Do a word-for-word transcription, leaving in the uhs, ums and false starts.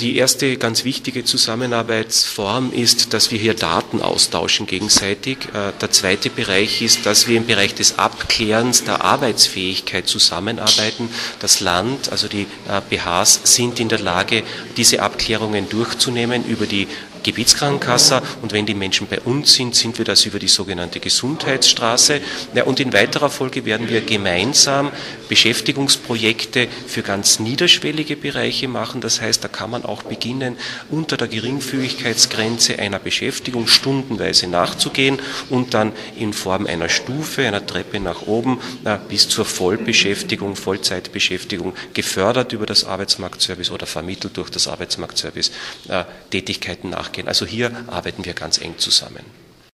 die erste ganz wichtige Zusammenarbeitsform ist, dass wir hier Daten austauschen gegenseitig. Der zweite Bereich ist, dass wir im Bereich des Abklärens der Arbeitsfähigkeit zusammenarbeiten. Das Land, also die B Hs, sind in der Lage, diese Abklärungen durchzunehmen über die Gebietskrankenkasse, und wenn die Menschen bei uns sind, sind wir das über die sogenannte Gesundheitsstraße. Ja, und in weiterer Folge werden wir gemeinsam Beschäftigungsprojekte für ganz niederschwellige Bereiche machen. Das heißt, da kann man auch beginnen, unter der Geringfügigkeitsgrenze einer Beschäftigung stundenweise nachzugehen und dann in Form einer Stufe, einer Treppe nach oben na, bis zur Vollbeschäftigung, Vollzeitbeschäftigung gefördert über das Arbeitsmarktservice oder vermittelt durch das Arbeitsmarktservice äh, Tätigkeiten nachgehen. Also hier arbeiten wir ganz eng zusammen.